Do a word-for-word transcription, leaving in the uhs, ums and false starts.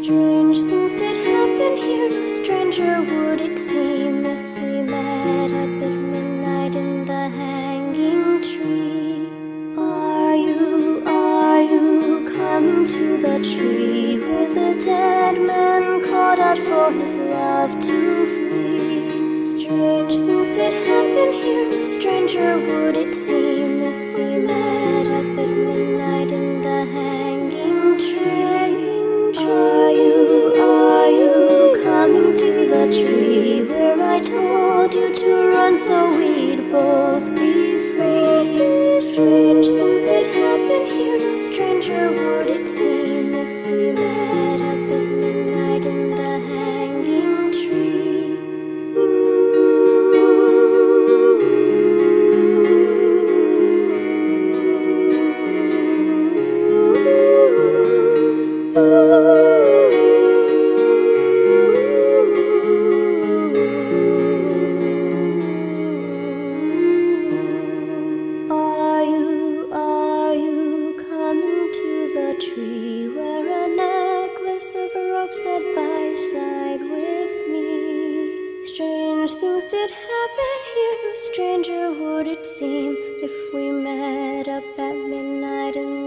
Strange things did happen here, no stranger would it seem if we met up at midnight in the hanging tree. Are you, are you coming to the tree where the dead man called out for his love to flee? Strange things did happen here, no stranger would it seem if we met up at midnight in the hanging tree. Are you, are you coming to the tree where I told you to run so we'd both be free? Strange things did happen here, no stranger would it seem if we met up at midnight in the hanging tree. Are you, are you coming to the tree where a necklace of ropes had by side with me? Strange things did happen here, no stranger would it seem if we met up at midnight in